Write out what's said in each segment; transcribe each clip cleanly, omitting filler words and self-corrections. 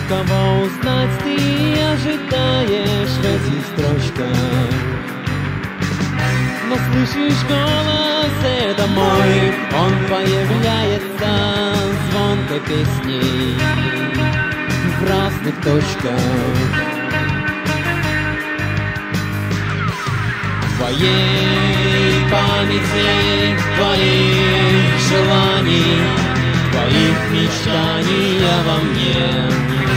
Кого узнать ты ожидаешь в этих строчках? Но слышишь голос, это мой, он появляется звонкой песней в разных точках. В твоей памяти, твоих желаний, твоих мечтаний во мне.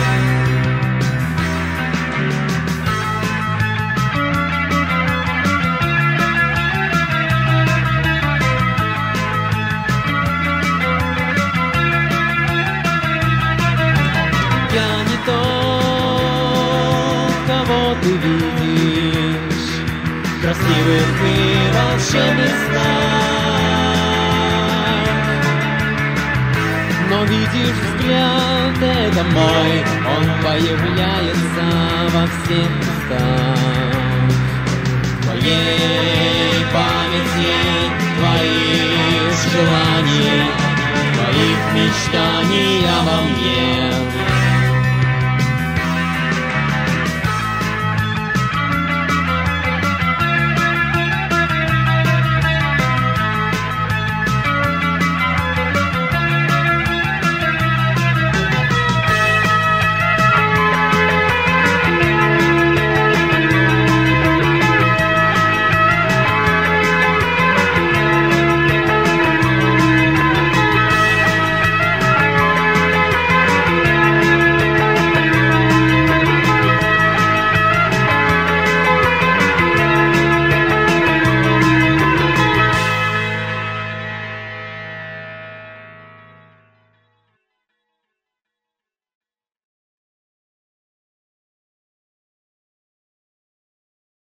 Я не тот, кого ты видишь в красивых и волшебных снах, но видишь взгляд, это мой, он появляется во всех местах. В твоей памяти, твоих желаний, твоих мечтаний во мне.